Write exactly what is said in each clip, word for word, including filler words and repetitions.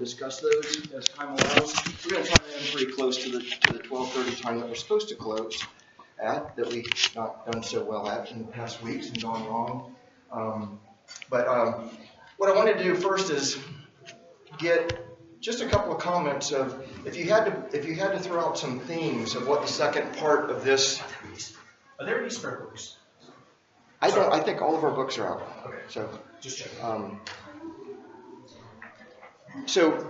discuss those as time allows. We're going to try to end pretty close to the, to the twelve thirty time that we're supposed to close at, that we've not done so well at in the past weeks and gone wrong. Um, but um, what I want to do first is get just a couple of comments of if you had to if you had to throw out some themes of what the second part of this. Are there any spare books? I don't. I think all of our books are out. Okay. So just check. Um, so,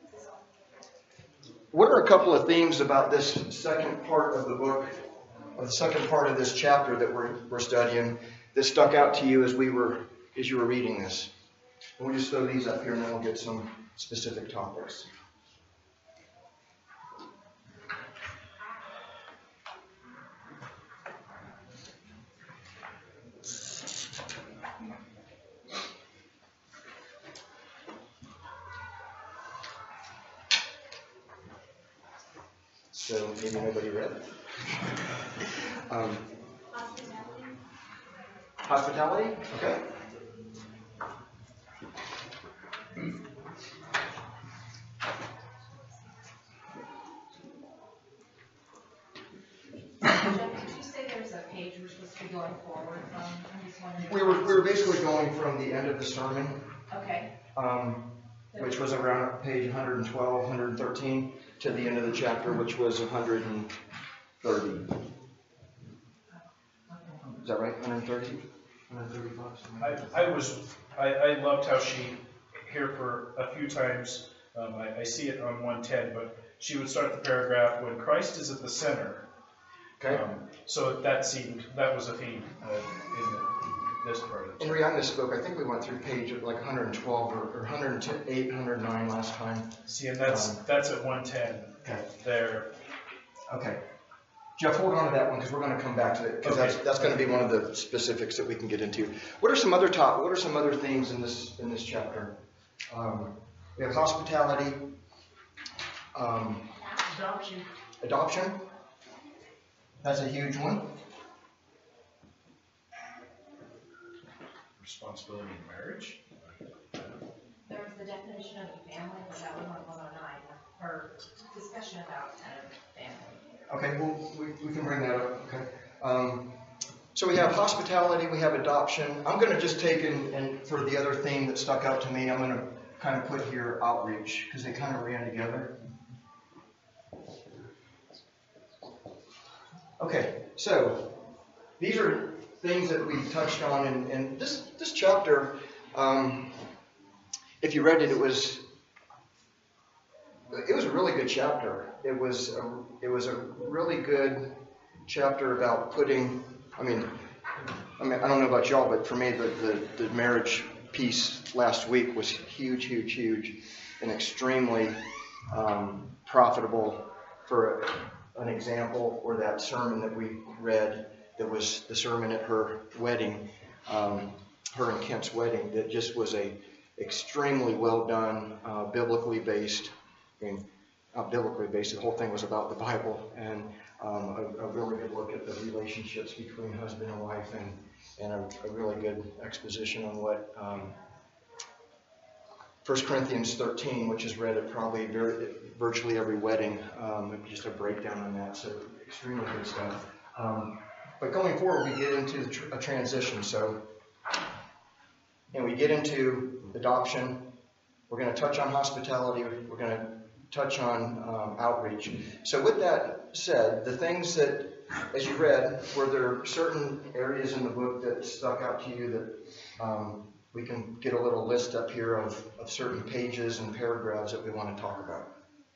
what are a couple of themes about this second part of the book, or the second part of this chapter that we're we're studying, that stuck out to you as we were as you were reading this? And we'll just throw these up here, and then we'll get some specific topics. So maybe nobody read it. um, hospitality. Hospitality? Okay. Going forward from? I'm just wondering. We were we were basically going from the end of the sermon, Okay. um, which was around page one twelve, one thirteen, to the end of the chapter, which was one thirty. Is that right? one thirty? one thirty-five? I, I was I, I loved how she here for a few times. Um, I, I see it on one ten, but she would start the paragraph when Christ is at the center. Okay. Um, so that seemed, that was a theme uh, in the, this part of it. And Rihanna spoke, I think we went through page like one twelve or, or one oh eight, one oh nine last time. See, and that's um, that's at one ten. Okay. There. Okay. Jeff, hold on to that one because we're going to come back to it because okay. that's that's going to be one of the specifics that we can get into. What are some other top? What are some other themes in this in this chapter? Um, we have hospitality. Um, adoption. Adoption. That's a huge one. Responsibility in marriage. There was the definition of a family, but that was on one oh nine. Her discussion about kind of family. Okay, well, we, we can bring that up. Okay. Um, so we have hospitality, we have adoption. I'm going to just take and, and for the other theme that stuck out to me, I'm going to kind of put here outreach because they kind of ran together. Okay, so these are things that we touched on in, in this this chapter. Um, if you read it, it was it was a really good chapter. It was a, it was a really good chapter about putting. I mean, I mean, I don't know about y'all, but for me, the the, the marriage piece last week was huge, huge, huge, and extremely um, profitable for an example, or that sermon that we read that was the sermon at her wedding, um, her and Kent's wedding, that just was a extremely well done, uh, biblically based, I mean, not biblically based, the whole thing was about the Bible, and um, a, a really good look at the relationships between husband and wife, and, and a, a really good exposition on what um, First Corinthians thirteen, which is read at probably very, virtually every wedding, um, just a breakdown on that. So extremely good stuff. Um, but going forward, we get into the tr- a transition. So, and we get into adoption. We're going to touch on hospitality. We're going to touch on um, outreach. So with that said, the things that, as you read, were there certain areas in the book that stuck out to you that um, we can get a little list up here of, of certain pages and paragraphs that we want to talk about.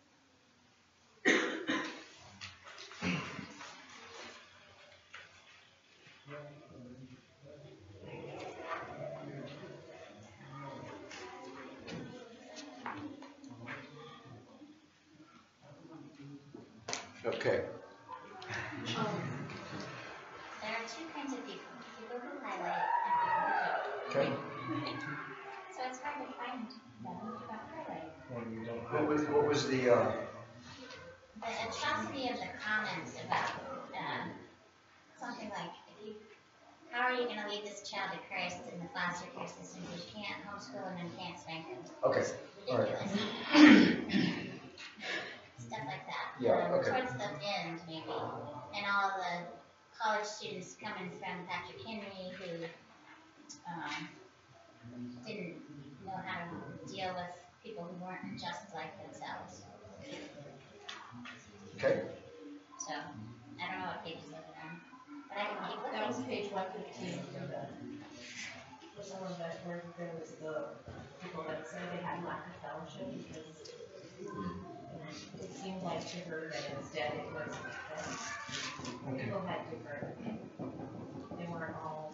Okay. Um, there are two kinds of people. People who highlight and people who don't. Okay. So it's hard to find them who don't highlight. When you don't What was, what was the... Uh, The atrocity of the comments about um, something like, if you, how are you going to lead this child to Christ in the foster care system if you can't homeschool him and can't spank him? okay. It's All right. ridiculous. um, Okay. towards the end maybe, and all the college students coming from Patrick Henry who um, didn't know how to deal with people who weren't just like themselves. Okay. So I don't know what pages those are on, but I can keep looking. That was page one fifteen for the, for some of that, where there was the people that said they had lack of fellowship, because it seemed like to her that instead it was that Okay. people had different, they weren't all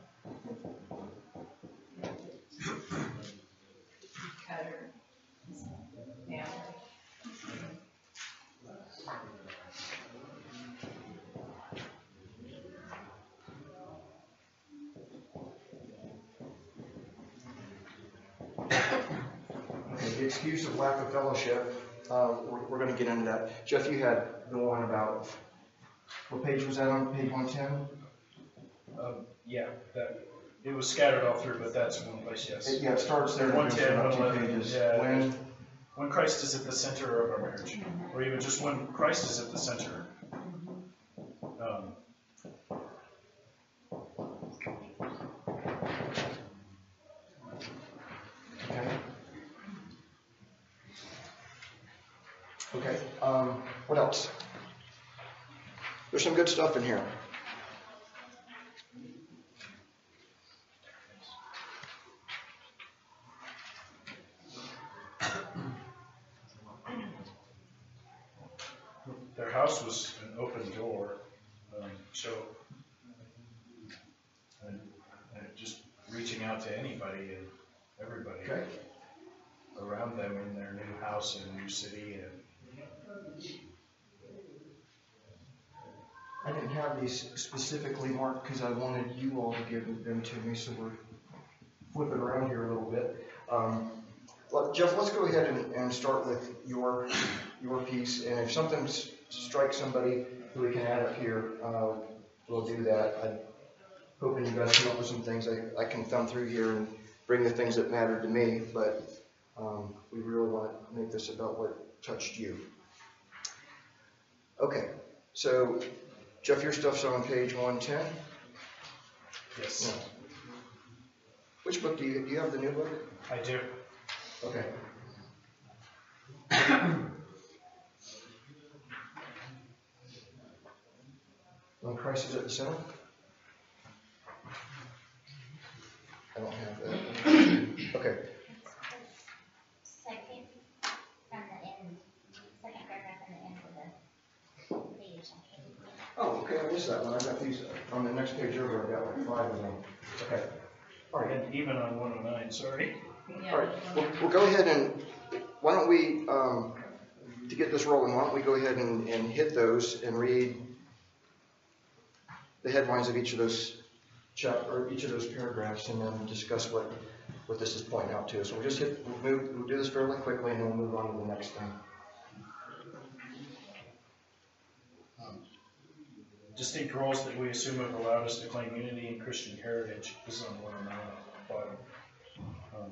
cutter family. Okay, the excuse of lack of fellowship, uh, we're, we're going to get into that. Jeff, you had the one about, what page was that on? Page one ten? Um, yeah, that, it was scattered all through, but that's one place, yes. Yeah, it starts there. one and goes ten, about one two eleven, pages. yeah. When, When Christ is at the center of our marriage, or even just when Christ is at the center. Um, okay. Okay, um, what else? There's some good stuff in here. Their house was an open door, um, so and, and just reaching out to anybody and everybody Okay. around them in their new house in a new city. And I didn't have these specifically marked because I wanted you all to give them to me, so we're flipping around here a little bit. Um, well, Jeff, let's go ahead and, and start with your your piece, and if something s- strikes somebody who we can add up here, uh, we'll do that. I'm hoping you guys come up with some things. I, I can thumb through here and bring the things that mattered to me, but um, we really want to make this about what touched you. Okay, so Jeff, your stuff's on page one ten. yes, Which book do you, do you have the new book? I do. Okay. When Christ is at the center? I don't have that. Okay. Second from the end, second paragraph from the end of the page. Oh, okay, I missed that one. I got these on the next page over. I got like five of them. Okay. All right. And even on one oh nine, sorry. All right. We'll, we'll go ahead and, why don't we, um, to get this rolling, why don't we go ahead and, and hit those and read the headlines of each of those chap or each of those paragraphs, and then discuss what, what this is pointing out to us. So we'll just hit, we'll move, we'll do this fairly quickly, and then we'll move on to the next thing. Distinct roles that we assume have allowed us to claim unity and Christian heritage. This is on one oh nine at the bottom. Um,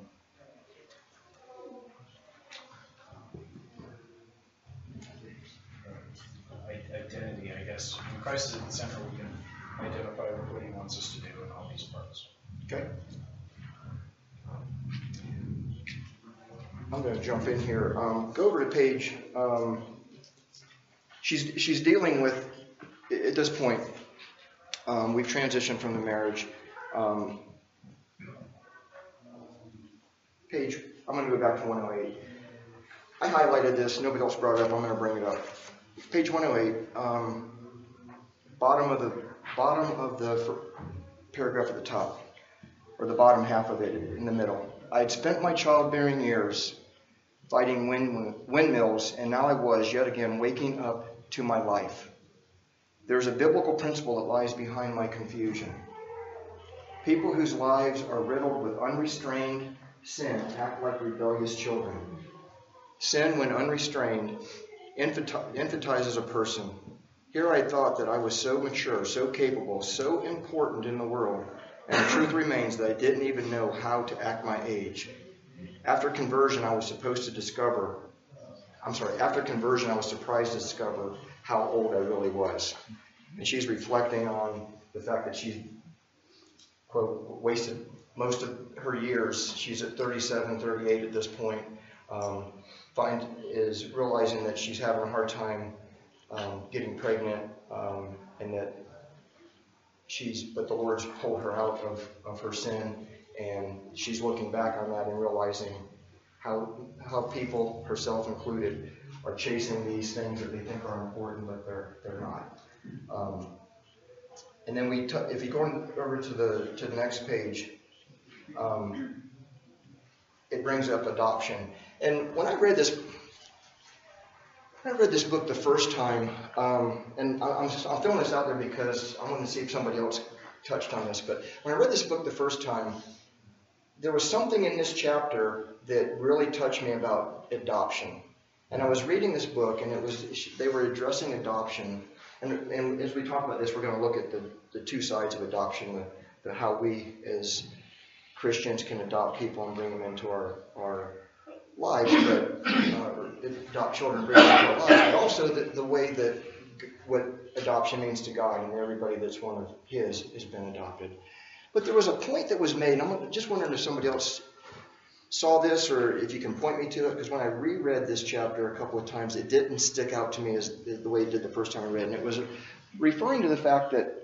identity, I guess. When Christ is at the center, we can identify with what he wants us to do in all these parts. Okay. I'm going to jump in here. Um, go over to page. Um, she's she's dealing with at this point. Um, we've transitioned from the marriage. Um, page. I'm going to go back to one oh eight. I highlighted this. Nobody else brought it up. I'm going to bring it up. Page one oh eight. Um, bottom of the bottom of the fir- paragraph at the top, or the bottom half of it in the middle. I had spent my childbearing years fighting wind, windmills, and now I was yet again waking up to my life. There's a biblical principle that lies behind my confusion. People whose lives are riddled with unrestrained sin act like rebellious children. Sin, when unrestrained, infant- infantizes a person. Here I thought that I was so mature, so capable, so important in the world, and the truth remains that I didn't even know how to act my age. After conversion, I was supposed to discover I'm sorry, after conversion, I was surprised to discover how old I really was. And she's reflecting on the fact that she's, quote, wasted most of her years. She's at thirty-seven, thirty-eight at this point. Um, find is realizing that she's having a hard time um, getting pregnant, um, and that she's, but the Lord's pulled her out of, of her sin, and she's looking back on that and realizing how how people, herself included, are chasing these things that they think are important, but they're they're not. Um, and then we, t- if you go over to the to the next page, um, it brings up adoption. And when I read this, when I read this book the first time, um, and I'm just, I'm throwing this out there because I want to see if somebody else touched on this. But when I read this book the first time, there was something in this chapter that really touched me about adoption. And I was reading this book, and it was they were addressing adoption. And, and as we talk about this, we're going to look at the, the two sides of adoption, the, the how we as Christians can adopt people and bring them into our, our lives, but uh, adopt children and bring them into our lives, but also the, the way that what adoption means to God, and everybody that's one of His has been adopted. But there was a point that was made, and I'm just wondering if somebody else saw this or if you can point me to it, because when I reread this chapter a couple of times, it didn't stick out to me as the way it did the first time I read it. And it was referring to the fact that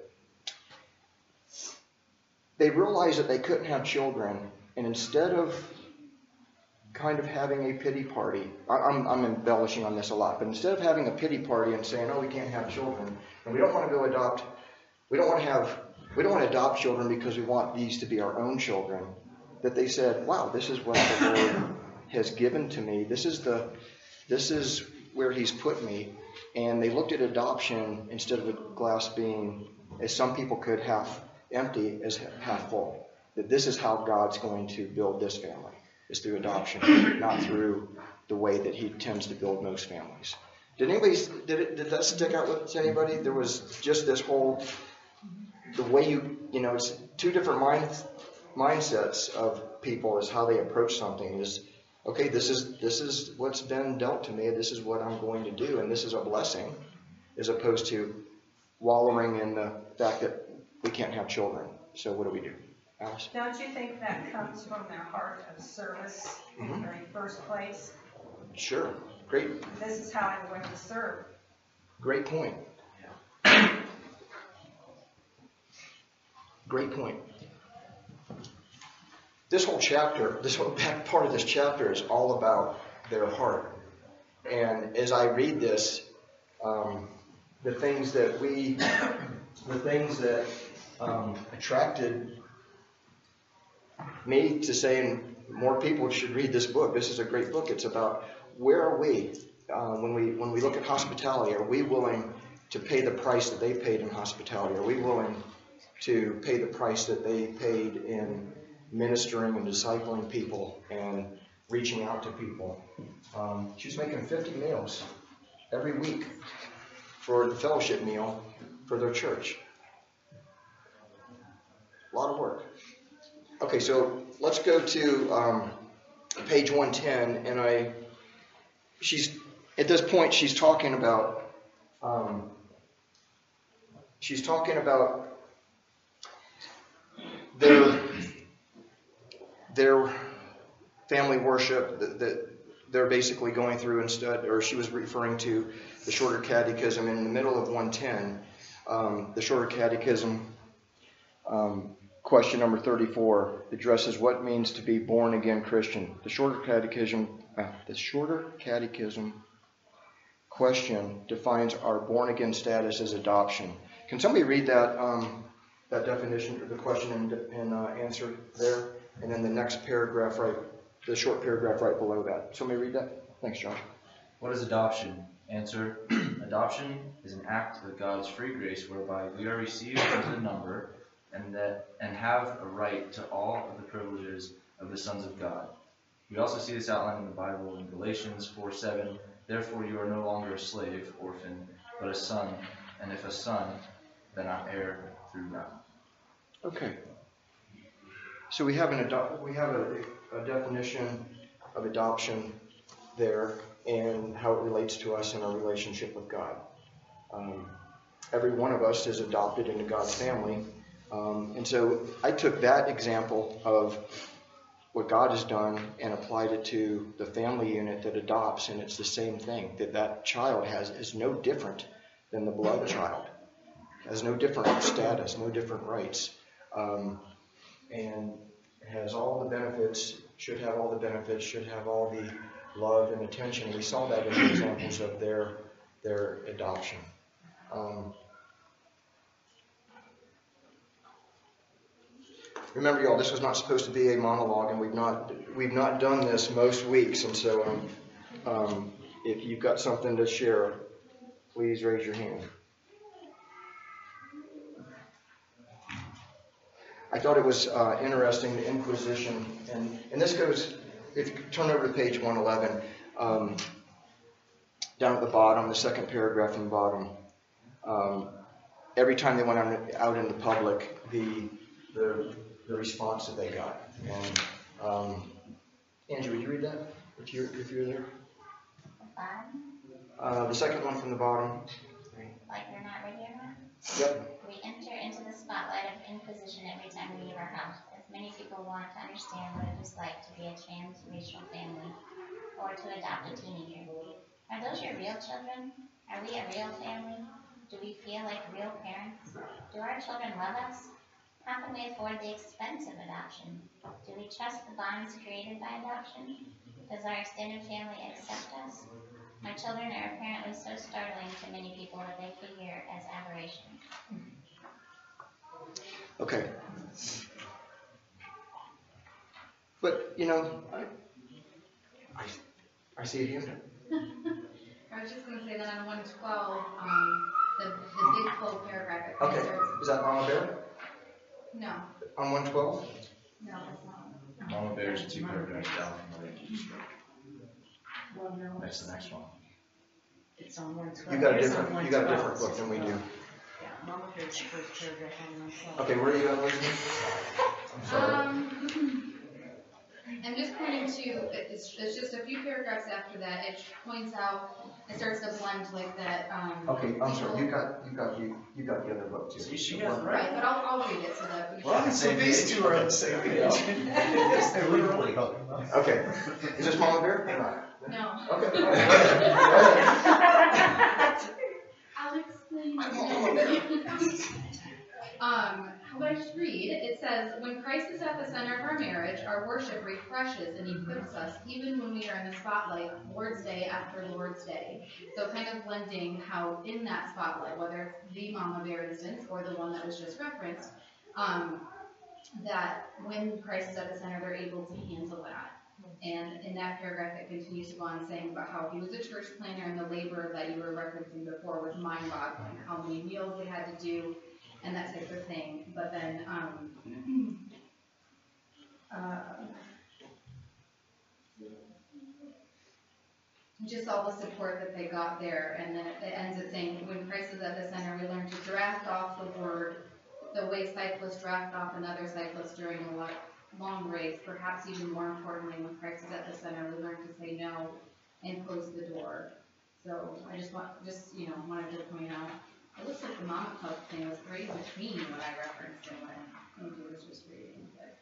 they realized that they couldn't have children, and instead of kind of having a pity party, I, I'm, I'm embellishing on this a lot, but instead of having a pity party and saying, oh, we can't have children, and we don't want to go adopt, we don't want to have, we don't want to adopt children because we want these to be our own children, that they said, wow, this is what the Lord has given to me. This is the, this is where He's put me. And they looked at adoption instead of a glass being, as some people could, half empty, as half full. That this is how God's going to build this family, is through adoption, not through the way that He tends to build most families. Did anybody, did it, did that stick out with anybody? There was just this whole, the way you, you know, it's two different minds. mindsets of people is how they approach something is, okay, this is this is what's been dealt to me, this is what I'm going to do, and this is a blessing, as opposed to wallowing in the fact that we can't have children. So what do we do? Alice? Don't you think that comes from their heart of service in Mm-hmm. the very first place? Sure. Great. This is how I'm going to serve. Great point. Great point. This whole chapter, this whole back part of this chapter is all about their heart. And as I read this, um, the things that we, the things that um, attracted me to saying more people should read this book. This is a great book. It's about where are we uh, when we when we look at hospitality. Are we willing to pay the price that they paid in hospitality? Are we willing to pay the price that they paid in ministering and discipling people and reaching out to people? Um, she's making fifty meals every week for the fellowship meal for their church. A lot of work. Okay, so let's go to um, page one ten, and I. She's at this point. She's talking about. Um, she's talking about their their family worship that, that they're basically going through instead, or she was referring to the Shorter Catechism in the middle of one ten. Um, the Shorter Catechism. Um, Question number thirty-four addresses what it means to be born again Christian. The Shorter Catechism, uh, the Shorter Catechism question defines our born again status as adoption. Can somebody read that um, that definition, the question and, and uh, answer there, and then the next paragraph right, the short paragraph right below that. Somebody read that. Thanks, Josh. What is adoption? Answer: adoption is an act of God's free grace whereby we are received into the number and that and have a right to all of the privileges of the sons of God. We also see this outlined in the Bible in Galatians four seven. Therefore you are no longer a slave, orphan, but a son, and if a son, then an heir through God. Okay. So we have an ado- we have a, a definition of adoption there. and how it relates to us in our relationship with God. Um, every one of us is adopted into God's family. Um, and so I took that example of what God has done and applied it to the family unit that adopts, and it's the same thing, that that child has is no different than the blood child, has no different status, no different rights, um, and has all the benefits, should have all the benefits, should have all the love and attention. We saw that in the examples of their their adoption. Um, Remember, y'all, this was not supposed to be a monologue, and we've not we've not done this most weeks. And so, um, um, if you've got something to share, please raise your hand. I thought it was uh, interesting, the Inquisition, and and this goes. If you turn over to page one eleven, um, down at the bottom, the second paragraph from the bottom. Um, every time they went out, out in the public, the the the response that they got. And um, Andrew, would you read that if you're if you're there? Bottom, Uh, the second one from the bottom. like we're not ready or not? Yep. We enter into the spotlight of Inquisition every time we leave our house, as many people want to understand what it is like to be a transracial family or to adopt a teenager. Are those your real children? Are we a real family? Do we feel like real parents? Do our children love us? How can we afford the expense of adoption? Do we trust the bonds created by adoption? Does our extended family accept us? My children are apparently so startling to many people that they figure as aberrations. Okay. But you know, I I, I see a hand up. I was just going to say that on one twelve, um, the, the big full paragraph. It Okay. starts, Is that Mama Bear? no, On one twelve? no, it's not. Mama Bear's two paragraphs down from the Well, no, next to the next one. it's on one twelve. You got a It's on different you got a 112. different book than we do. Yeah, Mama Bear's the first paragraph on one twelve. Okay, where are you at, Elizabeth? I'm sorry. Um, I'm just pointing to, it's, it's just a few paragraphs after that, it points out, it starts to blend like that, um. Okay, I'm sorry. people- You got you got you you got the other book too. See, she has it Right, but I'll, I'll read it so that we. We're on the same page. These two are on the same page. They literally help. Okay. Is this Mama Bear or not? No. Okay. Go ahead. I'll explain. Um, how I just read, it says, when Christ is at the center of our marriage, our worship refreshes and equips us, even when we are in the spotlight, Lord's Day after Lord's Day. So kind of blending how in that spotlight, whether it's the Mama Bear instance or the one that was just referenced, um, that when Christ is at the center, they're able to handle that. And in that paragraph, it continues to go on saying about how he was a church planner and the labor that you were referencing before was mind-boggling, how many meals they had to do, and that type of thing. But then, um, uh, just all the support that they got there, and then it, it ends it saying, when Christ is at the center, we learn to draft off the word the way cyclists draft off another cyclist during a lo- long race. Perhaps even more importantly, when Christ is at the center, we learn to say no and close the door. So I just want, just you know, wanted to point out. It looks like the Mama Club thing was right in between what I referenced and what Andrew was just reading. But.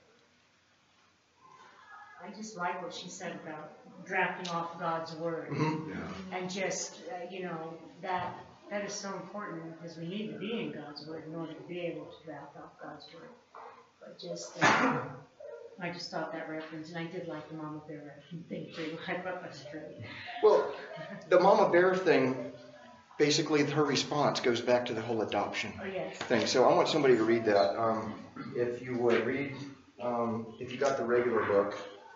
I just like what she said about drafting off God's word. Mhm. And just, uh, you know, that that is so important because we need to be in God's word in order to be able to draft off God's word. But just, uh, I just thought that reference, and I did like the Mama Bear thing too. I thought that was great. Well, the Mama Bear thing, basically her response goes back to the whole adoption Oh, yes. thing. So I want somebody to read that. Um, if you would read, um, if you got the regular book,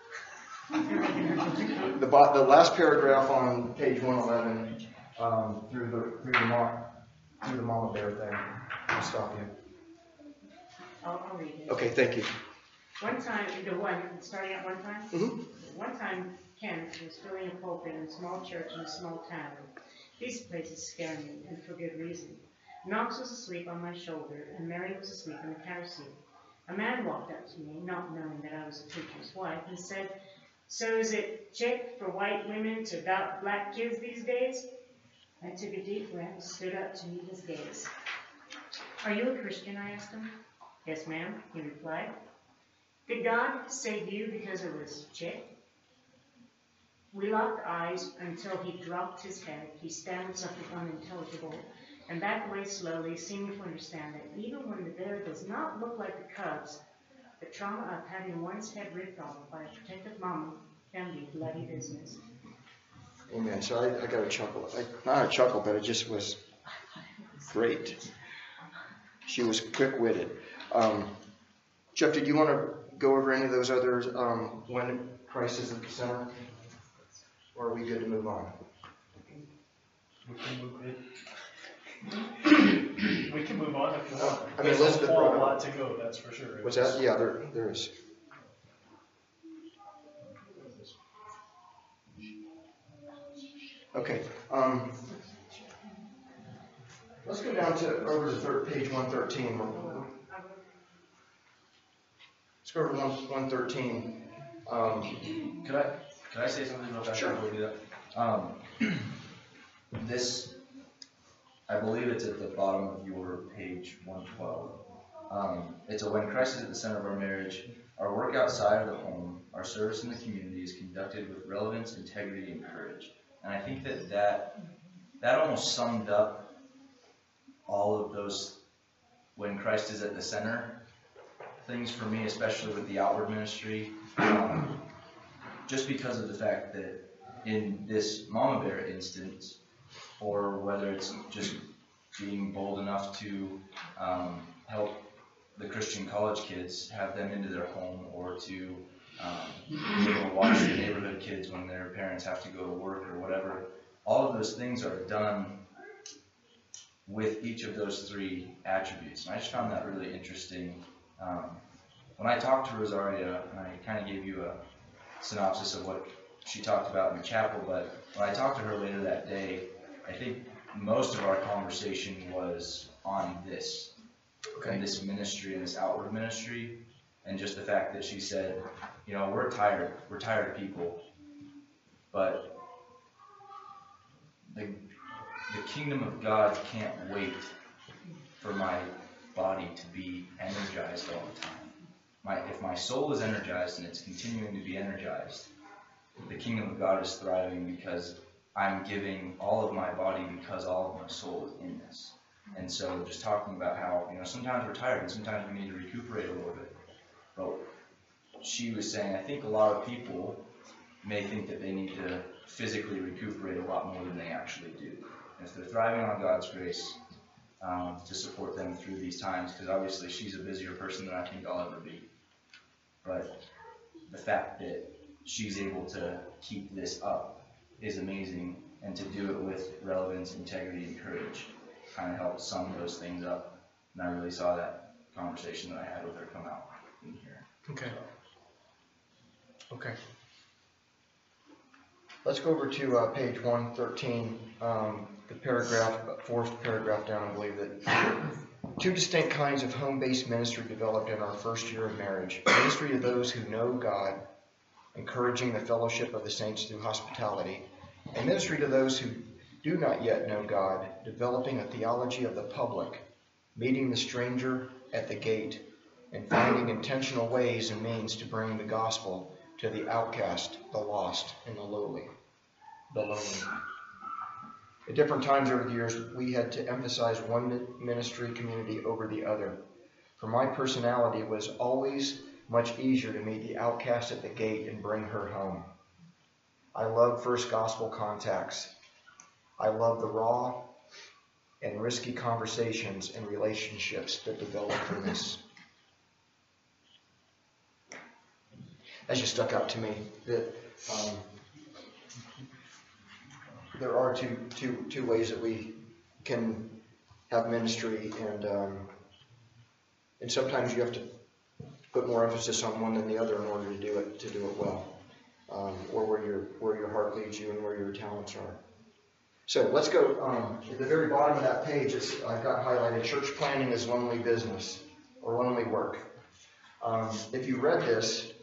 the bo- the last paragraph on page one eleven um, through the through the mom through the Mama Bear thing. I'll stop you. I'll, I'll read it. Okay, thank you. One time, the one, starting at one time? Mhm. One time, Kent was filling a pulpit in a small church in a small town. These places scare me, and for good reason. Knox was asleep on my shoulder, and Mary was asleep in the car seat. A man walked up to me, not knowing that I was a preacher's wife, and said, So is it check for white women to adopt black kids these days? I took a deep breath and stood up to meet his gaze. Are you a Christian? I asked him. Yes, ma'am, he replied. Did God save you because it was check? We locked eyes until he dropped his head. He stammered something unintelligible and backed away slowly, seeming to understand that even when the bear does not look like the cubs, the trauma of having one's head ripped off by a protective mama can be bloody business. Amen. So I, I got a chuckle. I, not a chuckle, but it just was great. She was quick-witted. Um, Jeff, did you want to go over any of those others um, when Christ is at the center? Or are we good to move on? We can move it. We can move on if you want. I mean, There's Elizabeth a whole brought it up. lot to go, that's for sure. What's that? Yeah, there, there is. Okay. Um, let's go down to over to third, page one thirteen. Let's go over to one, one thirteen. Um, Could I, could I say something real fast Sure. before we do that? Um, this, I believe it's at the bottom of your page one twelve. Um, it's a when Christ is at the center of our marriage, our work outside of the home, our service in the community is conducted with relevance, integrity, and courage. And I think that that, that almost summed up all of those when Christ is at the center things for me, especially with the outward ministry, um, just because of the fact that in this Mama Bear instance, or whether it's just being bold enough to um, help the Christian college kids, have them into their home, or to um, be able to watch the neighborhood kids when their parents have to go to work or whatever, all of those things are done with each of those three attributes. And I just found that really interesting. Um, when I talked to Rosaria, and I kind of gave you a synopsis of what she talked about in the chapel, but when I talked to her later that day, I think most of our conversation was on this, Okay. and this ministry and this outward ministry, and just the fact that she said, you know, we're tired, we're tired people, but the, the kingdom of God can't wait for my body to be energized all the time. My, if my soul is energized and it's continuing to be energized, the kingdom of God is thriving because I'm giving all of my body because all of my soul is in this. And so just talking about how, you know, sometimes we're tired and sometimes we need to recuperate a little bit. But she was saying, I think a lot of people may think that they need to physically recuperate a lot more than they actually do. And if they're thriving on God's grace, um, to support them through these times, because obviously she's a busier person than I think I'll ever be. But the fact that she's able to keep this up is amazing, and to do it with relevance, integrity, and courage kind of helped sum those things up. And I really saw that conversation that I had with her come out in here. Okay. Okay. Let's go over to uh, page one thirteen, um, the paragraph, fourth paragraph down, I believe that two distinct kinds of home-based ministry developed in our first year of marriage. Ministry to those who know God, encouraging the fellowship of the saints through hospitality, and ministry to those who do not yet know God, developing a theology of the public, meeting the stranger at the gate, and finding intentional ways and means to bring the gospel to the outcast, the lost, and the lowly, the lonely. At different times over the years, we had to emphasize one ministry community over the other. For my personality, it was always much easier to meet the outcast at the gate and bring her home. I love first gospel contacts. I love the raw and risky conversations and relationships that develop from this. That just stuck out to me, that um, there are two, two, two ways that we can have ministry, and um, and sometimes you have to put more emphasis on one than the other in order to do it to do it well, um, or where your where your heart leads you and where your talents are. So let's go um, at the very bottom of that page. It's, I've got highlighted: church planning is lonely business or lonely work. Um, if you read this,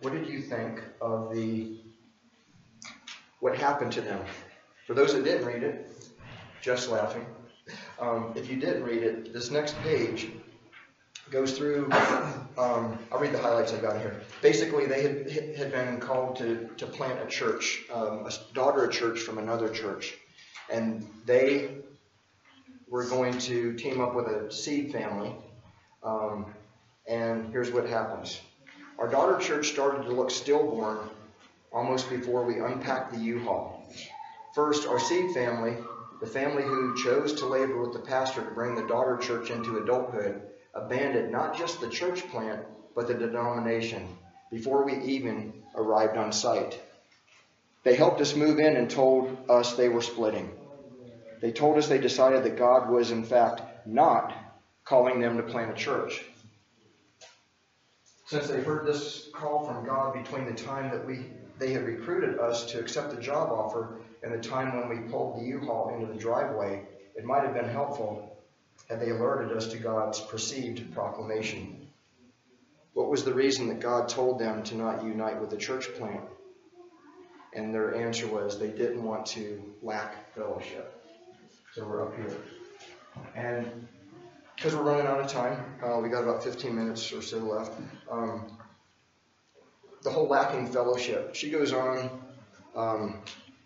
what did you think of the, what happened to them? For those that didn't read it, just laughing. Um, if you didn't read it, this next page goes through, um, I'll read the highlights I got here. Basically, they had, had been called to, to plant a church, um, a daughter church from another church. And they were going to team up with a seed family. Um, and here's what happens. Our daughter church started to look stillborn almost before we unpacked the U-Haul. First, our seed family, the family who chose to labor with the pastor to bring the daughter church into adulthood, abandoned not just the church plant, but the denomination before we even arrived on site. They helped us move in and told us they were splitting. They told us they decided that God was, in fact, not calling them to plant a church. Since they heard this call from God between the time that we they had recruited us to accept the job offer and the time when we pulled the U-Haul into the driveway, it might have been helpful had they alerted us to God's perceived proclamation. What was the reason that God told them to not unite with the church plant? And their answer was they didn't want to lack fellowship. So we're up here. And because we're running out of time, uh, we got about fifteen minutes or so left. Um, the whole lacking fellowship. She goes on. Um,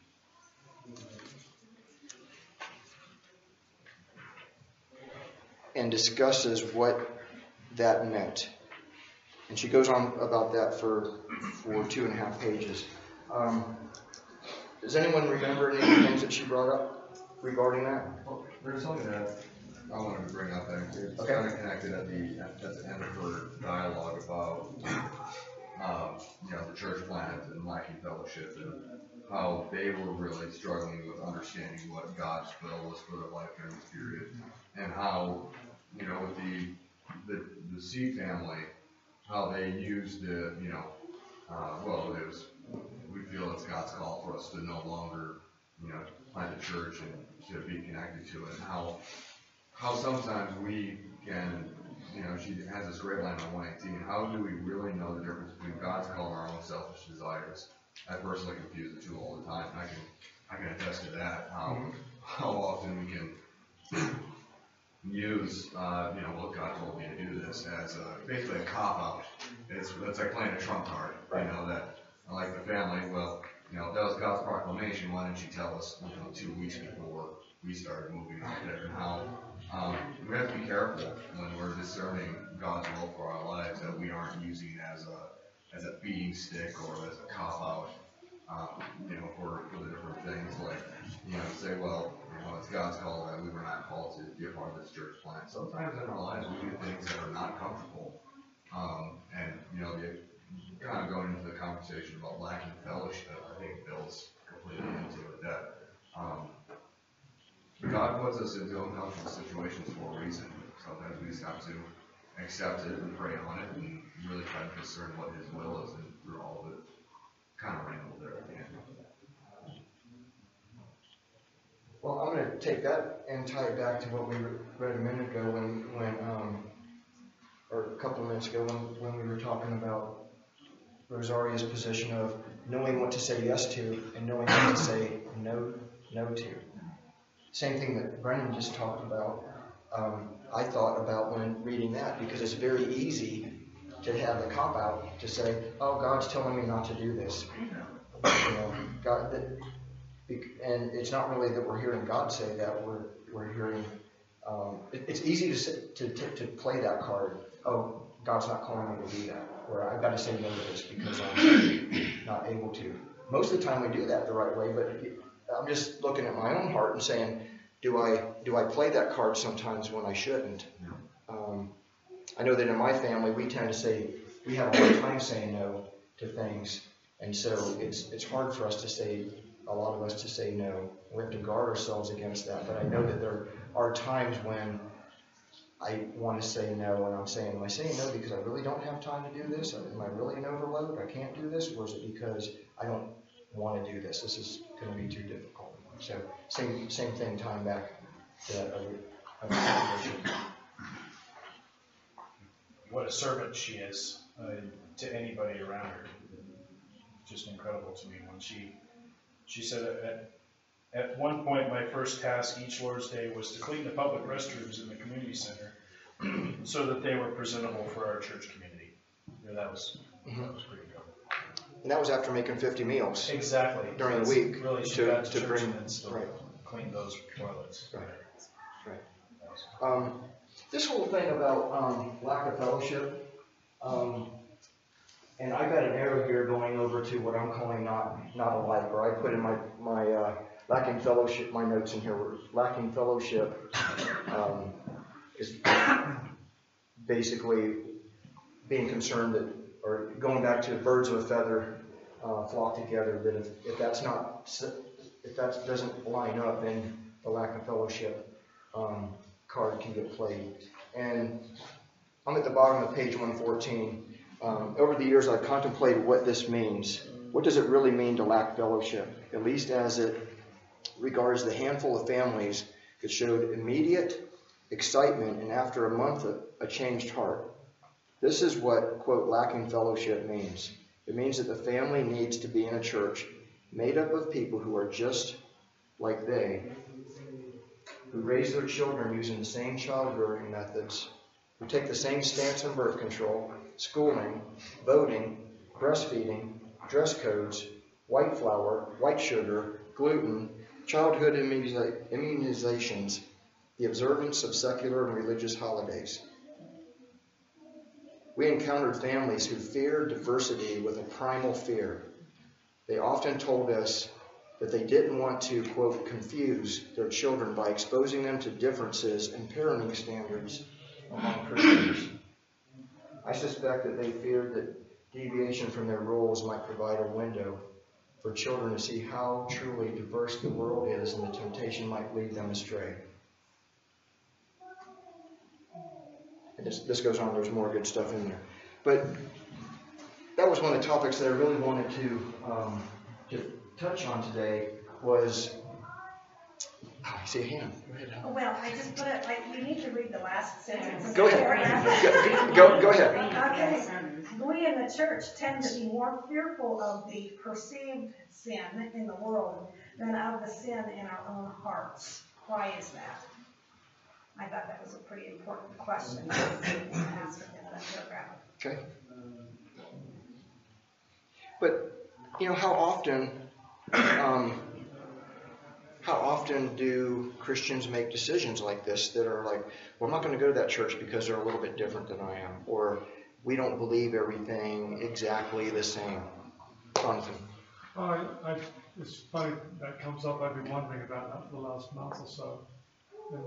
and discusses what that meant. And she goes on about that for, for two and a half pages. Um, does anyone remember any of the things that she brought up regarding that? Well, there's something that I wanted to bring up, and it's Okay. kind of connected at the at the end of her dialogue about um, you know the church plant and lacking fellowship, and how they were really struggling with understanding what God's will was for their life during this period, and how you know with the the, the C family, how they used the you know uh, well it was we feel it's God's call for us to no longer you know plant a church and to be connected to it, and how how sometimes we can, you know, she has this great line on one eighteen, how do we really know the difference between God's call and our own selfish desires? I personally confuse the two all the time. I can I can attest to that, how, how often we can use, uh, you know, well, God told me to do this as a, basically a cop-out. It's, it's like playing a trump card, you know, that, like the family, well, you know, if that was God's proclamation, why didn't you tell us, you know, two weeks before we started moving out there? And how um, we have to be careful when we're discerning God's will for our lives, that we aren't using as a as a feeding stick or as a cop out, um, you know, for, for the different things. Like, you know, say, well, you know, it's God's call that we were not called to be a part of this church plant. Sometimes in our lives we do things that are not comfortable, um, and you know, the, kind of going into the conversation about lacking fellowship, I think Bill's completely into it, that um, God puts us into uncomfortable situations for a reason. Sometimes we just have to accept it and pray on it and really try to discern what His will is, and through all of it, kind of wrangle there at the end. Well, I'm going to take that and tie it back to what we read a minute ago when, when um, or a couple of minutes ago when, when we were talking about Rosaria's position of knowing what to say yes to and knowing what to say no, no to. Same thing that Brennan just talked about. Um, I thought about when reading that, because it's very easy to have the cop out to say, "Oh, God's telling me not to do this." You know, God, that, and it's not really that we're hearing God say that. We're we're hearing. Um, it, it's easy to, say, to to to play that card. Oh, God's not calling me to do that. Or I've got to say no to this because I'm not able to. Most of the time we do that the right way, but I'm just looking at my own heart and saying, do I do I play that card sometimes when I shouldn't? Um, I know that in my family we tend to say, we have a hard time saying no to things, and so it's it's hard for us to say, a lot of us to say no. We have to guard ourselves against that, but I know that there are times when I want to say no, and I'm saying, am I saying no because I really don't have time to do this? Am I really in overload? I can't do this? Or is it because I don't want to do this? This is going to be too difficult. So same same thing, tying back to that other, other situation. What a servant she is. Uh, to anybody around her. Just incredible to me when she, she said at, at one point, my first task each Lord's Day was to clean the public restrooms in the community center so that they were presentable for our church community. You know, that was, Mhm. that was pretty good. And that was after making fifty meals. Exactly. During the That's week Really, she to- got to to church bring- and then still right. clean those toilets. Right. Right. Um, this whole thing about um, lack of fellowship, um, and I got an arrow here going over to what I'm calling not not alike, or I put in my my uh, lacking fellowship. My notes in here were lacking fellowship um, is basically being concerned that, or going back to birds of a feather uh, flock together. That if, if that's not if that doesn't line up, then the lack of fellowship um, card can get played. And I'm at the bottom of page one fourteen. Um, over the years, I've contemplated what this means. What does it really mean to lack fellowship? At least as it regards the handful of families that showed immediate excitement and after a month a, a changed heart. This is what, quote, lacking fellowship means. It means that the family needs to be in a church made up of people who are just like they, who raise their children using the same child-rearing methods, who take the same stance on birth control, schooling, voting, breastfeeding, dress codes, white flour, white sugar, gluten, childhood immuniza- immunizations, the observance of secular and religious holidays. We encountered families who feared diversity with a primal fear. They often told us that they didn't want to, quote, confuse their children by exposing them to differences in parenting standards among Christians. I suspect that they feared that deviation from their roles might provide a window for children to see how truly diverse the world is, and the temptation might lead them astray. And this, this goes on, there's more good stuff in there. But that was one of the topics that I really wanted to, um, to touch on today was, oh, I see a hand. Go ahead. Helen. Well, I just put it, like, you need to read the last sentence. Go ahead. Go, go, go ahead. Okay. We in the church tend to be more fearful of the perceived sin in the world than of the sin in our own hearts. Why is that? I thought that was a pretty important question to ask in that paragraph. Okay. But, you know, how often, um, how often do Christians make decisions like this that are like, well, I'm not going to go to that church because they're a little bit different than I am, or we don't believe everything exactly the same. Jonathan. I, I, it's funny that comes up. I've been wondering about that for the last month or so. And,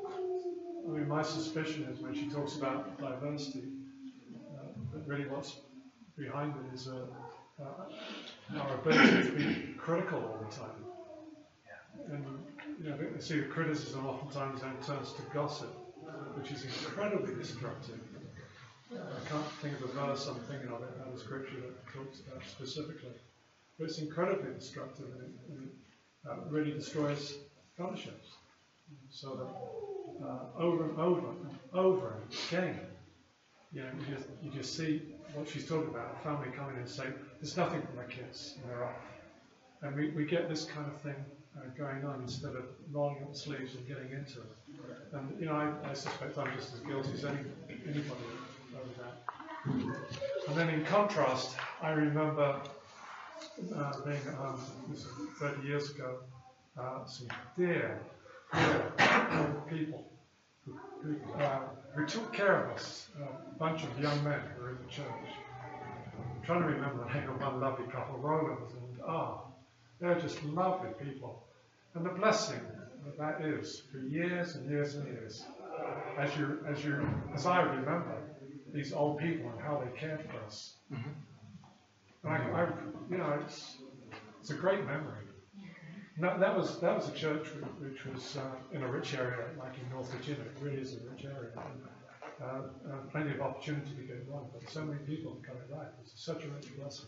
I mean, my suspicion is when she talks about diversity, uh, that really what's behind it is uh, uh, our ability to be critical all the time. And you know, I see the criticism oftentimes then turns to gossip, which is incredibly destructive. I can't think of a verse I'm thinking of it out of scripture that talks about specifically, but it's incredibly destructive, and it, and it uh, really destroys fellowships. So that uh, over and over and over again, you know, you just you just see what she's talking about: a family coming in and saying, "There's nothing for my kids, and they're off." And we, we get this kind of thing uh, going on instead of rolling up the sleeves and getting into it. And you know, I, I suspect I'm just as guilty as any anybody over that. And then in contrast, I remember uh, being at home this was thirty years ago, uh, some dear, dear people who, who, uh, who took care of us, a bunch of young men who were in the church. I'm trying to remember the name of one lovely couple, Roland, and ah, they're just lovely people. And the blessing that that is for years and years and years, as you, as you, as I remember these old people and how they cared for us. Mm-hmm. And I, I, you know, it's it's a great memory. And that, that was that was a church which was uh, in a rich area, like in North Virginia. It really is a rich area. And, uh, uh, plenty of opportunity to get wrong, but so many people coming back. It's such a rich blessing.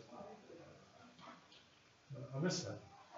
Uh, I miss that.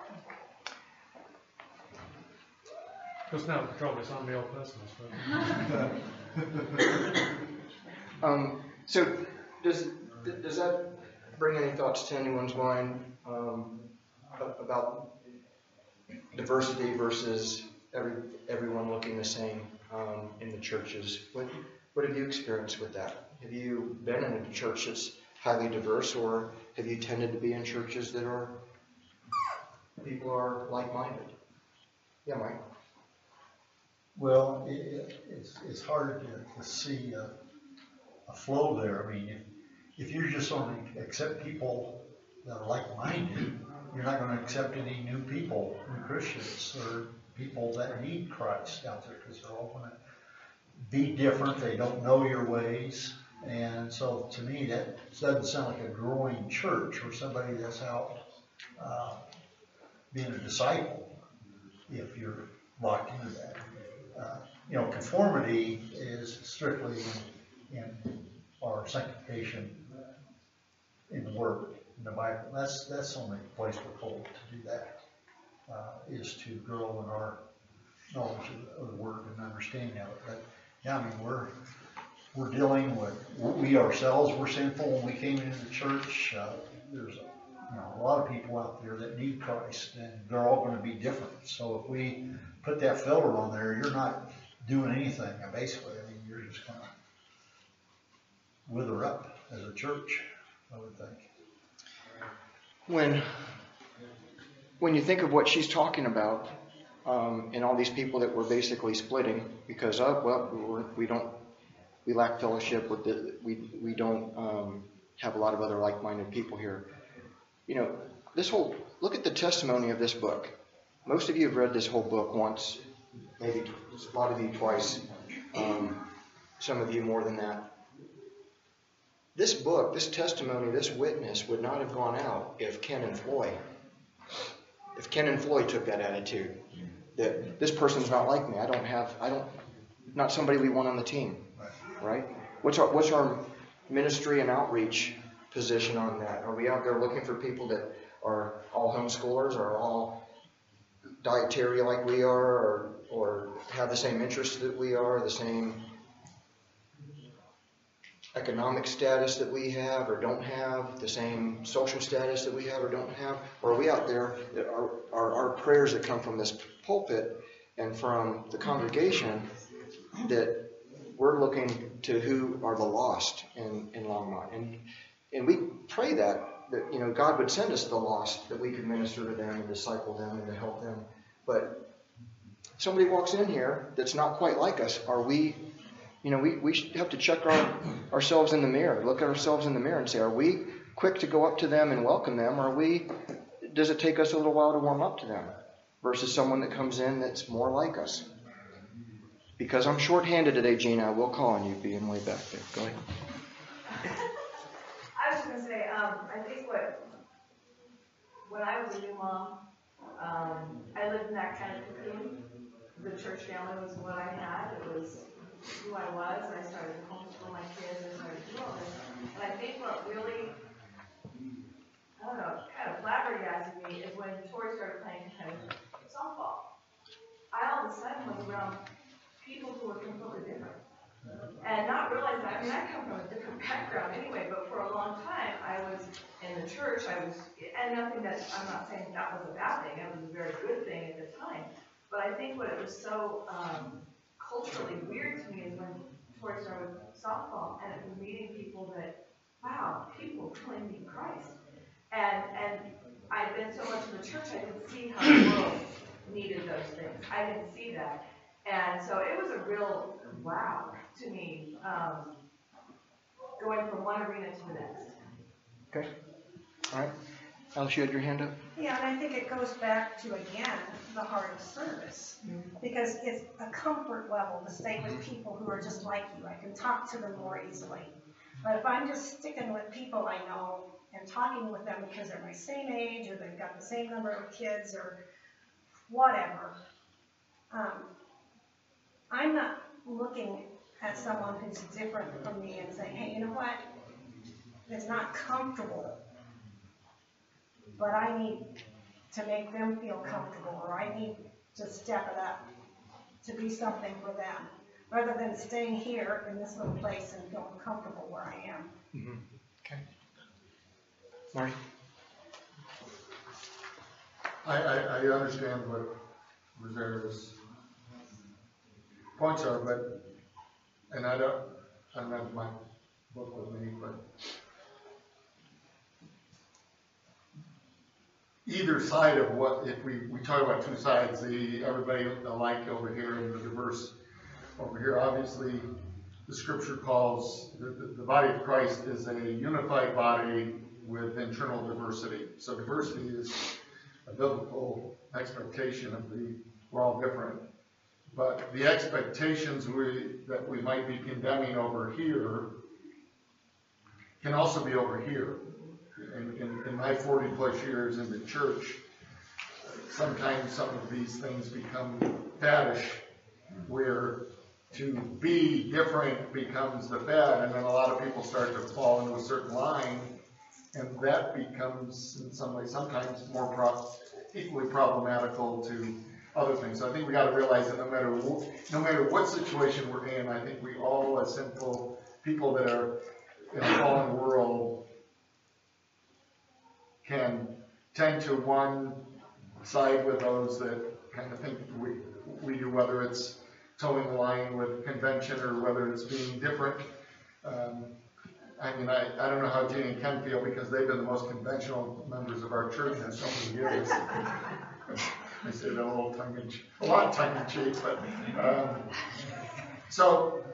Because now the trouble is I'm the old person, I suppose. Um, so does th- does that bring any thoughts to anyone's mind um, a- about diversity versus every everyone looking the same um, in the churches? What what have you experienced with that? Have you been in a church that's highly diverse, or have you tended to be in churches that are people are like-minded? Yeah, Mike. Well, it, it's, it's hard to, to see a, a flow there. I mean, if, if you're just going to accept people that are like-minded, you're not going to accept any new people, new Christians, or people that need Christ out there, because they're all going to be different. They don't know your ways. And so to me, that doesn't sound like a growing church or somebody that's out uh, being a disciple, if you're locked into that. Uh, you know, conformity is strictly in, in our sanctification in the Word, in the Bible. That's that's the only place we're told to do that, uh, is to grow in our knowledge of the Word and understanding of it. But yeah, I mean, we're we're dealing with, we ourselves were sinful when we came into the church. Uh, there's you know, a lot of people out there that need Christ, and they're all going to be different. So if we put that filter on there, you're not doing anything, basically. I mean, you're just going to wither up as a church, I would think. When when you think of what she's talking about, um, and all these people that were basically splitting because of, well, we're, we don't, we lack fellowship with the, we we don't um, have a lot of other like-minded people here. You know, this whole, look at the testimony of this book. Most of you have read this whole book once, maybe a lot of you twice, um, some of you more than that. This book, this testimony, this witness would not have gone out if Ken and Floyd, if Ken and Floyd took that attitude, that this person's not like me. I don't have, I don't, not somebody we want on the team, right? What's our, what's our ministry and outreach position on that? Are we out there looking for people that are all homeschoolers, or all dietary like we are, or or have the same interests that we are, the same economic status that we have or don't have, the same social status that we have or don't have? Or are we out there that our, our, our prayers that come from this pulpit and from the congregation, that we're looking to who are the lost in, in Longmont? And and we pray that, that, you know, God would send us the lost, that we could minister to them and disciple them and to help them. But somebody walks in here that's not quite like us. Are we, you know, we, we have to check our, ourselves in the mirror, look at ourselves in the mirror and say, are we quick to go up to them and welcome them? Or are we, does it take us a little while to warm up to them versus someone that comes in that's more like us? Because I'm short-handed today, Gina, I will call on you being way back there. Go ahead. I was going to say, um, I think what, when I was a new mom, um, I lived in that kind of cocoon. The church family was what I had. It was who I was. I started to homeschool my kids. I started to do all this. And I think what really, I don't know, kind of flabbergasted me is when Tori started playing kind of softball. I all of a sudden was around people who were completely different. And not realizing, I mean, I come from a different background anyway, but for a long time, I was in the church, I was, and nothing that, I'm not saying that was a bad thing, it was a very good thing at the time. But I think what it was so um, culturally weird to me is when Tori started with softball, and it was meeting people that, wow, people really need Christ. And, and I'd been so much in the church, I could see how the world needed those things. I didn't see that. And so it was a real wow to me, um, going from one arena to the next. Okay. All right. Alice, you had your hand up? Yeah, and I think it goes back to, again, the heart of service. Because it's a comfort level to stay with people who are just like you. I can talk to them more easily. But if I'm just sticking with people I know and talking with them because they're my same age or they've got the same number of kids or whatever, um, I'm not looking at someone who's different from me and saying, hey, you know what? It's not comfortable, but I need to make them feel comfortable, or I need to step it up to be something for them, rather than staying here in this little place and feeling comfortable where I am. Mm-hmm. Marty? I, I, I understand what Rosario's points are, but, and I don't, I don't have my book with me, but either side of what, if we, we talk about two sides, the everybody alike over here and the diverse over here, obviously the scripture calls the, the, the body of Christ is a unified body with internal diversity. So diversity is a biblical expectation of the, we're all different. But the expectations we, that we might be condemning over here can also be over here. In, in, in my forty plus years in the church, sometimes some of these things become faddish, where to be different becomes the fad, and then a lot of people start to fall into a certain line, and that becomes, in some ways, sometimes more pro equally problematical to other things. So I think we got to realize that no matter no matter what situation we're in, I think we all, as sinful people that are in a fallen world, can tend to one side with those that kind of think we we do, whether it's towing the line with convention or whether it's being different. Um, I mean, I, I don't know how Jane and Ken feel because they've been the most conventional members of our church in so many years. I say that a little tongue in cheek, a lot tongue in cheek, but um, so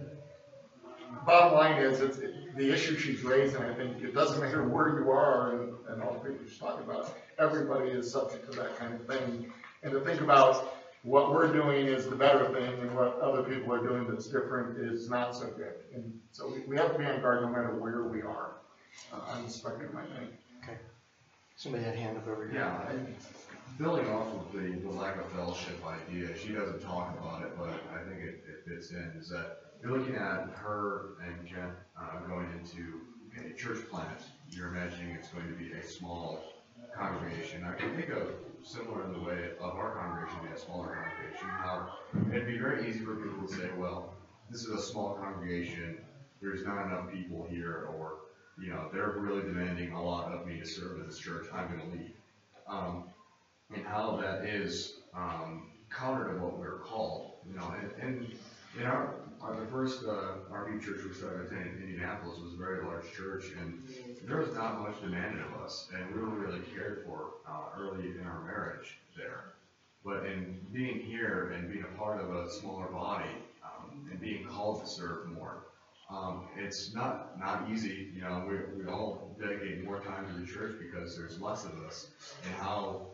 bottom line is, it's it, the issue she's raising. I think it doesn't matter where you are and, and all the people she's talking about. Everybody is subject to that kind of thing, and to think about what we're doing is the better thing, and what other people are doing that's different is not so good. And so we, we have to be on guard no matter where we are uh, on the spectrum, I think. Okay. Somebody had a hand up over here. Yeah, and building off of the, the lack of fellowship idea, she doesn't talk about it, but I think it, it fits in, is that you're looking at her and Jen uh, going into a church plant. You're imagining it's going to be a small congregation. I can think of similar in the way of our congregation being a smaller congregation, how it'd be very easy for people to say, well, this is a small congregation, there's not enough people here, or, you know, they're really demanding a lot of me to serve in this church, I'm going to leave. Um, and how that is um, counter to what we're called, you know, and, and in our, our the first uh, R V church we started attending in Indianapolis was a very large church, and there was not much demanded of us, and we were really cared for uh, early in our marriage there. But in being here and being a part of a smaller body um, and being called to serve more, um, it's not not easy. You know, we we all dedicate more time to the church because there's less of us, and how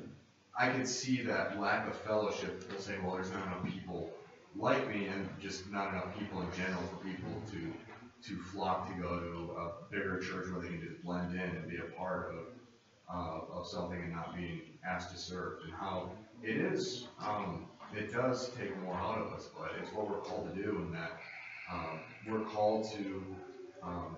I could see that lack of fellowship. People say, well, there's not enough people like me, and just not enough people in general for people to to flock to go to a bigger church where they can just blend in and be a part of uh, of something and not being asked to serve. And how it is, um, it does take more out of us, but it's what we're called to do, and that um, we're called to um,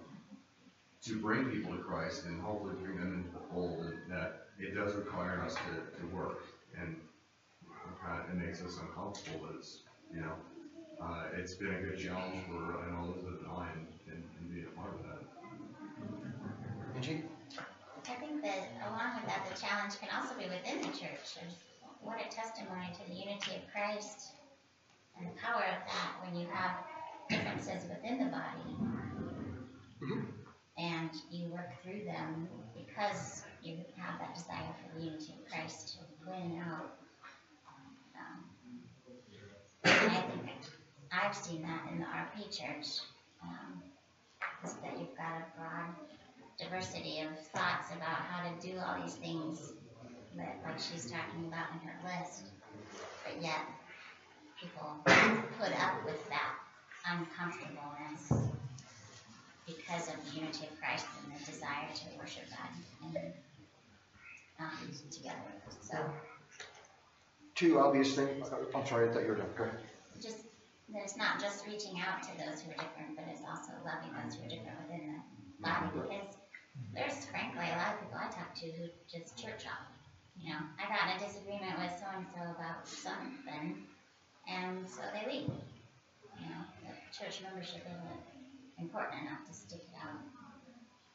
to bring people to Christ and hopefully bring them into the fold, and that it does require us to, to work, and uh, it makes us uncomfortable, but it's, you know, uh, it's been a good challenge for I know Elizabeth and I, and, and, and being a part of that. Angie? I think that along with that, the challenge can also be within the church. Of what a testimony to the unity of Christ and the power of that when you have differences within the body, Mm-hmm. and you work through them because you have that desire for the unity of Christ to win out. Um, and I think I've seen that in the R P church, um, is that you've got a broad diversity of thoughts about how to do all these things that, like she's talking about in her list, but yet people put up with that uncomfortableness because of the unity of Christ and the desire to worship God and um, together. So Two obvious things. I'm sorry, I thought you were done. Go ahead. just that it's not just reaching out to those who are different, but it's also loving those who are different within the body. Because there's frankly a lot of people I talk to who just church hop. You know, I got in a disagreement with so and so about something, and so they leave. You know, the church membership isn't important enough to stick it out.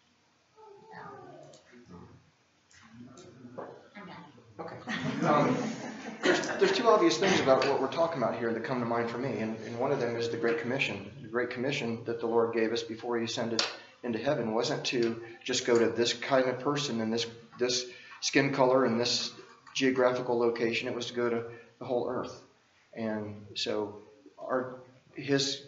I'm done. Okay. Um, there's, there's two obvious things about what we're talking about here that come to mind for me, and, and one of them is the Great Commission. The Great Commission that the Lord gave us before He ascended into heaven wasn't to just go to this kind of person and this this skin color and this geographical location. It was to go to the whole earth. And so our his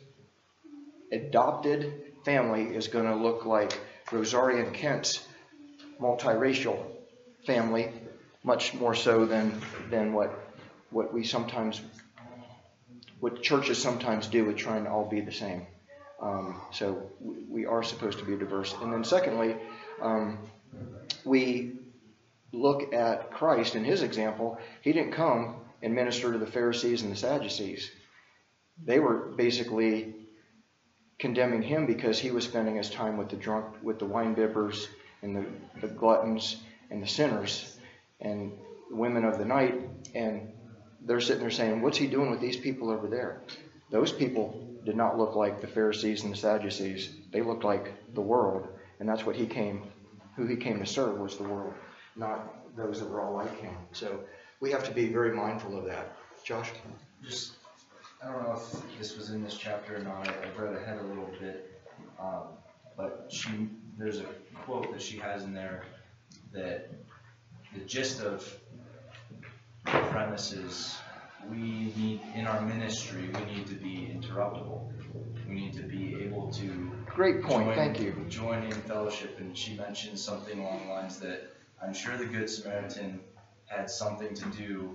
adopted family is going to look like Rosaria and Kent's multiracial family, much more so than than what what we sometimes what churches sometimes do with trying to all be the same. Um, so we are supposed to be diverse. And then secondly, um, we look at Christ and His example. He didn't come and minister to the Pharisees and the Sadducees. They were basically condemning Him because He was spending His time with the drunk, with the wine bibbers and the, the gluttons and the sinners and the women of the night. And they're sitting there saying, what's He doing with these people over there? Those people did not look like the Pharisees and the Sadducees. They looked like the world. And that's what He came, who He came to serve was the world, not those that were all like Him. So we have to be very mindful of that. Josh? Just, I don't know if this was in this chapter or not. I've read ahead a little bit. Um, but she, there's a quote that she has in there that the gist of the premise is we need, in our ministry, we need to be interruptible. We need to be able to Great point, join, thank you. join in fellowship. And she mentioned something along the lines that I'm sure the Good Samaritan had something to do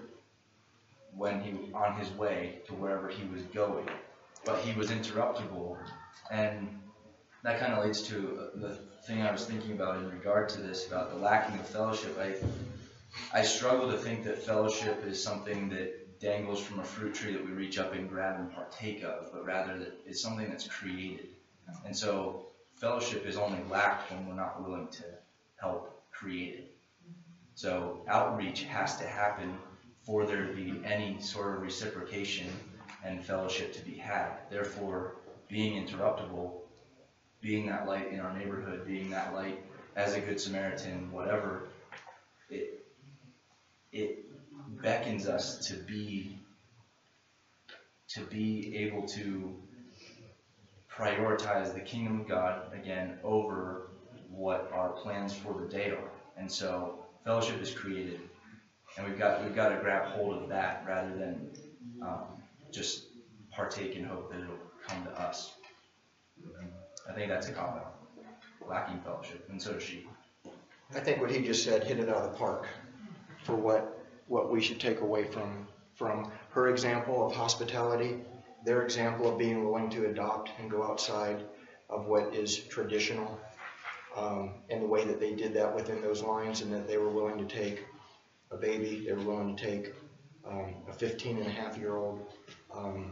when he on his way to wherever he was going, but he was interruptible. And that kind of leads to the thing I was thinking about in regard to this, about the lacking of fellowship. I I struggle to think that fellowship is something that dangles from a fruit tree that we reach up and grab and partake of, but rather that it's something that's created. And so fellowship is only lacked when we're not willing to help create it. So outreach has to happen for there to be any sort of reciprocation and fellowship to be had. Therefore, being interruptible, being that light in our neighborhood, being that light as a Good Samaritan, whatever, it it beckons us to be to be able to prioritize the kingdom of God again over what our plans for the day are. And so fellowship is created, and we've got we've got to grab hold of that rather than um, just partake and hope that it'll come to us. I think that's a cop-out, lacking fellowship, and so does she. I think what he just said hit it out of the park for what what we should take away from from her example of hospitality, their example of being willing to adopt and go outside of what is traditional, um, and the way that they did that within those lines, and that they were willing to take a baby, they were willing to take um, a fifteen and a half year old. Um,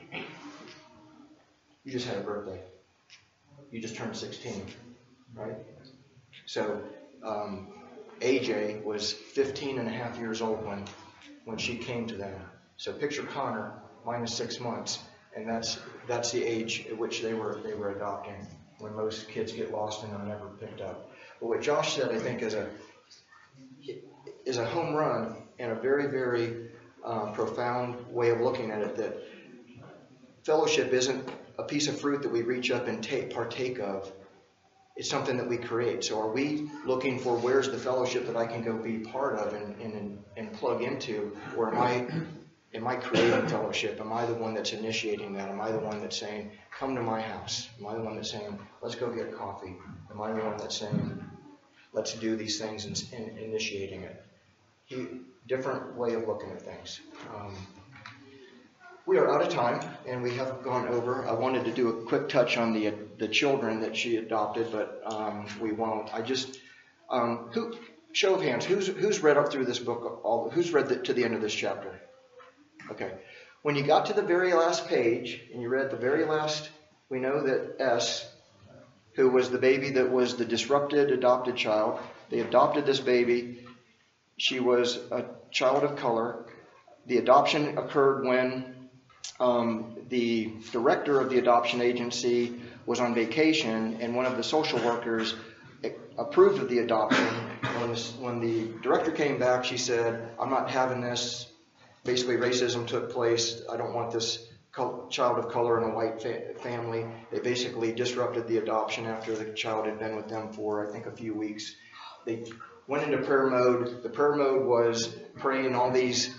you just had a birthday. You just turned sixteen, right? So um, A J was fifteen and a half years old when when she came to them. So picture Connor minus six months, and that's that's the age at which they were they were adopting, when most kids get lost and are never picked up. But what Josh said, I think, is a is a home run and a very very uh, profound way of looking at it. That fellowship isn't a piece of fruit that we reach up and take partake of. It's something that we create. So are we looking for where's the fellowship that I can go be part of and and, and plug into? Or am I am I creating fellowship? Am I the one that's initiating that? Am I the one that's saying, come to my house? Am I the one that's saying, let's go get coffee? Am I the one that's saying, let's do these things and, and initiating it? He, different way of looking at things. Um, We are out of time, and we have gone over. I wanted to do a quick touch on the the children that she adopted, but um, we won't. I just, um, who, show of hands, who's who's read up through this book? All who's read the, to the end of this chapter? Okay. When you got to the very last page and you read the very last, we know that S, who was the baby that was the disrupted adopted child, they adopted this baby. She was a child of color. The adoption occurred when Um, the director of the adoption agency was on vacation, and one of the social workers approved of the adoption. When the, when the director came back, she said, I'm not having this. Basically, racism took place. I don't want this child of color in a white fa- family. They basically disrupted the adoption after the child had been with them for, I think, a few weeks. They went into prayer mode. The prayer mode was praying all these,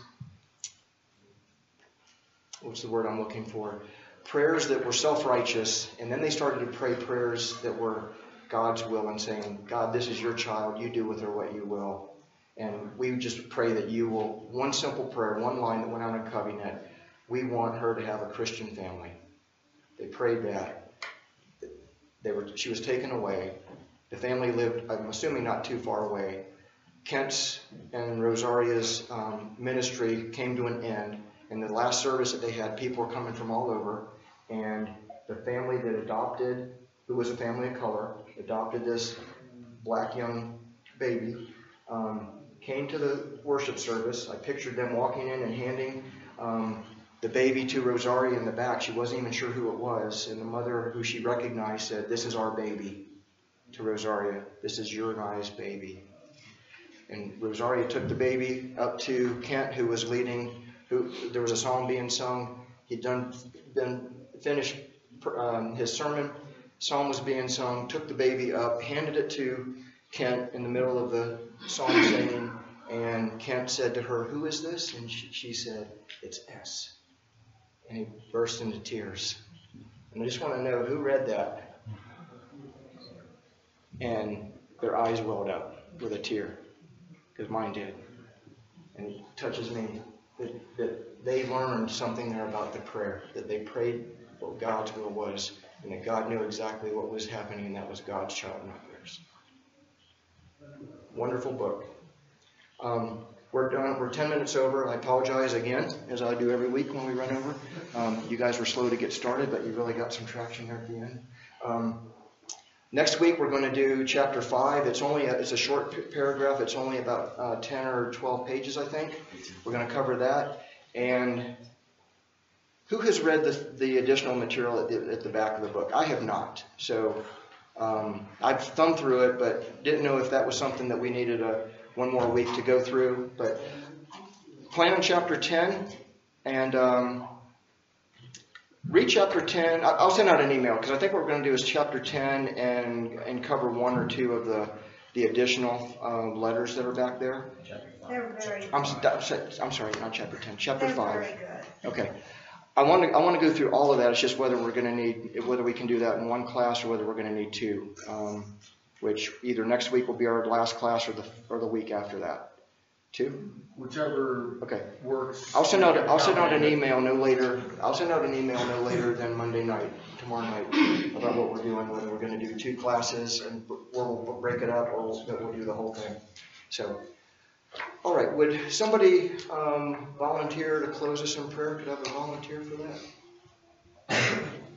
what's the word I'm looking for? Prayers that were self-righteous, and then they started to pray prayers that were God's will and saying, God, this is your child. You do with her what you will. And we just pray that you will, one simple prayer, one line that went out on Covenant, we want her to have a Christian family. They prayed that. They were, she was taken away. The family lived, I'm assuming, not too far away. Kent's and Rosaria's um, ministry came to an end. In the last service that they had, people were coming from all over. And the family that adopted, who was a family of color, adopted this black young baby, um, came to the worship service. I pictured them walking in and handing um, the baby to Rosaria in the back. She wasn't even sure who it was. And the mother, who she recognized, said, this is our baby, to Rosaria. This is your and I's baby. And Rosaria took the baby up to Kent, who was leading. Who, there was a song being sung. He'd done been finished um, his sermon. Psalm was being sung. Took the baby up, handed it to Kent in the middle of the song singing. And Kent said to her, who is this? And she, she said, it's S. And he burst into tears. And I just want to know who read that. And their eyes welled up with a tear, because mine did. And it touches me that, that they learned something there about the prayer, that they prayed what God's will was, and that God knew exactly what was happening, and that was God's child, not theirs. Wonderful book. Um, we're done. We're ten minutes over. I apologize again, as I do every week when we run over. Um, you guys were slow to get started, but you really got some traction there at the end. Um, Next week we're going to do chapter five. It's only a, it's a short p- paragraph. It's only about uh, ten or twelve pages, I think. We're going to cover that. And who has read the, the additional material at the, at the back of the book? I have not. So um, I've thumbed through it, but didn't know if that was something that we needed a, one more week to go through. But plan on chapter ten and. Um, Read chapter ten. I'll send out an email because I think what we're going to do is chapter ten and and cover one or two of the the additional uh, letters that are back there. They're very I'm, I'm sorry, not chapter ten. Chapter They're five. very good. Okay. I want to I want to go through all of that. It's just whether we're going to need whether we can do that in one class or whether we're going to need two. Um, which either next week will be our last class or the or the week after that. Two? Whichever okay. works. I'll send out I'll send out an email no later. I'll send out an email no later than Monday night, tomorrow night, about what we're doing, whether we're going to do two classes and we'll break it up or we'll, we'll do the whole thing. So, all right. Would somebody um, volunteer to close us in prayer? Could I have a volunteer for that?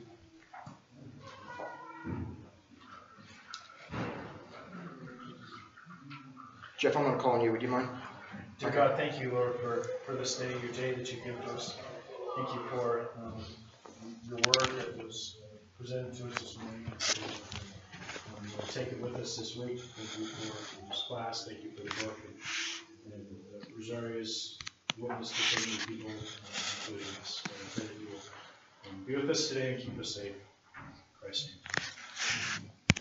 Jeff, I'm going to call on you. Would you mind? Dear God, thank you, Lord, for, for this day, your day that you give to us. Thank you for um, your word that was presented to us this morning. Um, we'll take it with us this week. Thank you for this class. Thank you for the book. And, and uh, Rosaria's witness to so many people, uh, including us. So I pray that you will um, be with us today and keep us safe. In Christ's name.